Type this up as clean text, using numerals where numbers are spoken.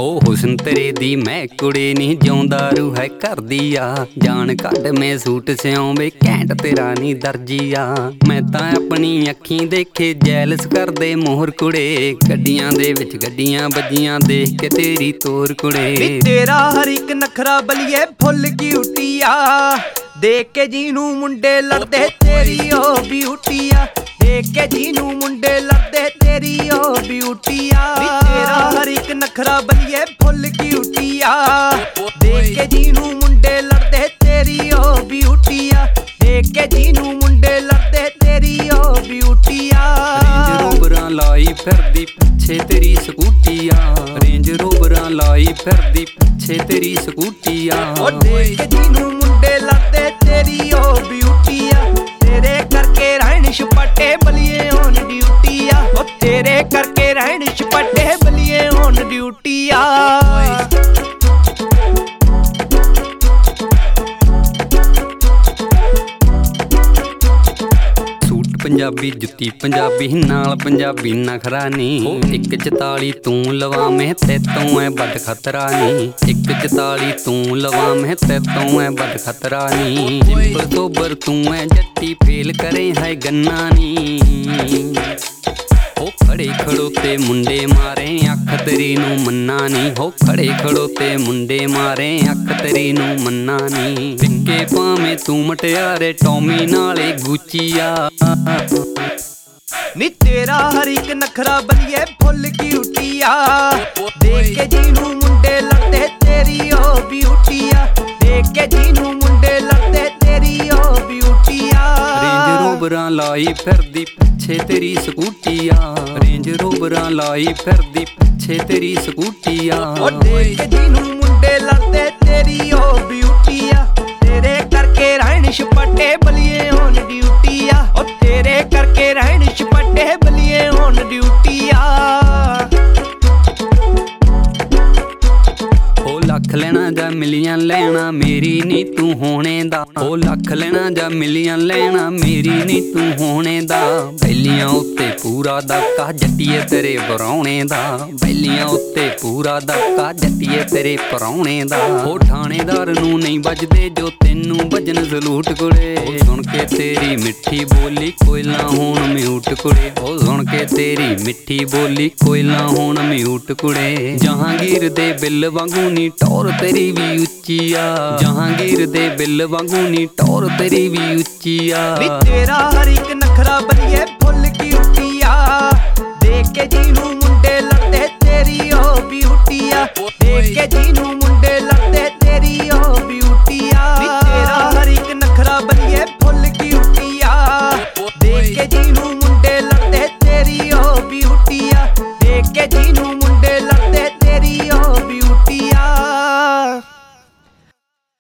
ओ हुस्न तेरे दी मैं कुड़ी नहीं जिउंदा रूह है घर दी आ जान कट में सूट सियावे घैंट तेरा नी दर्जी आ मैं तां अपनी अखीं देखे जैलस कर दे मोहर कुड़े गड्डियां दे विच गड्डियां बजियां देख के तेरी तोर कुड़े तेरा हर एक नखरा बलिए फुल की उटिया देख के जीनू मुंडे लड़दे तेरी ओ ब्यूटिया देख के जीनू मुंडे लड़दे तेरी ओ ब्यूटिया तेरा हर एक नखरा बलिए फुल की उटिया देख के जीनू मुंडे लड़दे तेरी ओ ब्यूटिया देख के जीनू मुंडे लड़दे तेरी ओ ब्यूटिया रेंज रोवरां लाई फिरदी पिछे तेरी स्कूटिया रेंज रोवरां लाई फिरदी पिछे तेरी स्कूटिया देख के जीनू मुंडे लड़दे तेरी ओ ब्यूटिया तेरे करके रहन छपटे बलिए ऑन ड्यूटिया तेरे करके रहन छपटे बलिए ऑन ड्यूटिया पंजाबी जुत्ती पंजाबी नाल पंजाबी नखरा नी एक 44 तू लवावें ते तों है बड़ खतरा नी एक 44 तू लवावें ते तों है बड़ खतरा नी सिंपल सोबर तू है जट्टी फेल करे है गन्ना नी हो खड़े खड़ोते मुंडे मारे अख तेरी नू मन्ना नी हो खड़े खड़ोते मुंडे मारे अख तेरी नू मन्ना नी पिक्के पावें तू मटियारे टॉमी नाले गुचिया नी तेरा हर एक नखरा बलिए फुल की उटिया देख के जीनू मुंडे लड़दे तेरी ओ ब्यूटिया देख के जीनू मुंडे लड़दे तेरी ओ ब्यूटिया रेंज रोवरां लाई फिरदी पिछे तेरी स्कूटिया रेंज रोवरां लाई फिरदी पिछे तेरी स्कूटिया देख के जीनू मुंडे लड़दे तेरी ओ ब्यूटिया तेरे करके रहन छपटे बलिए ऑन ड्यूटिया तेरे करके रहन छपटे बलिए ऑन ड्यूटिया लख लेना जा मिलियन लेना मेरी नी तू होने दा ओ लख लेना जा मिलियन लेना मेरी नी तू होने दा बैलियां उत्ते पूरा दक्का जट्टिए तेरे परौणे दा बैलियां उत्ते पूरा दक्का जट्टिए तेरे परौणे दा ओ थानेदार नू नहीं बजदे जो तेनू भजन सलूट कुड़े सुन के तेरी मिठी बोली कोई ना होण म्यूट कुड़े ओ सुन के तेरी मिठी बोली कोई ना होण म्यूट कुड़े जहांगीर दे बिल वांगू नी टौर तेरी भी उच्ची आ जहांगीर दे बिल वांगू नी टौर तेरी भी उच्ची आ तेरा हर एक नखरा बलिए फुल की उटिया देख के जीनू मुंडे लड़दे तेरी ओ ब्यूटिया देख के जीनू मुंडे लड़दे तेरी ओ ब्यूटिया तेरा हर एक नखरा बलिए फुल की उटिया देख के जीनू मुंडे लड़दे तेरी ओ ब्यूटिया देख के जीनू